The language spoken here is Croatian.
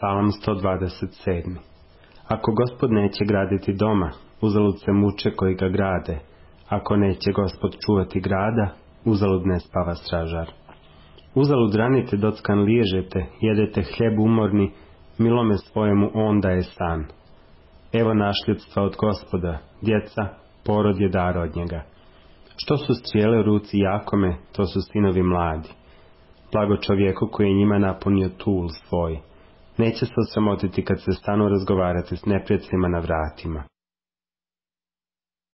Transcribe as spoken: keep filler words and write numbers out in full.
Psalam sto dvadeset sedam. Ako Gospod neće graditi doma, uzalud se muče koji ga grade. Ako neće Gospod čuvati grada, uzalud ne spava stražar. Uzalud ranite dockan liježete, jedete hljeb umorni, milome svojemu on daje san. Evo našljepstva od Gospoda, djeca, porod je dar od njega. Što su strijele u ruci Jakome, to su sinovi mladi. Blago čovjeku koji je njima napunio tul svoj. Neće se osramotiti kad se stanu razgovarati s neprijateljima na vratima.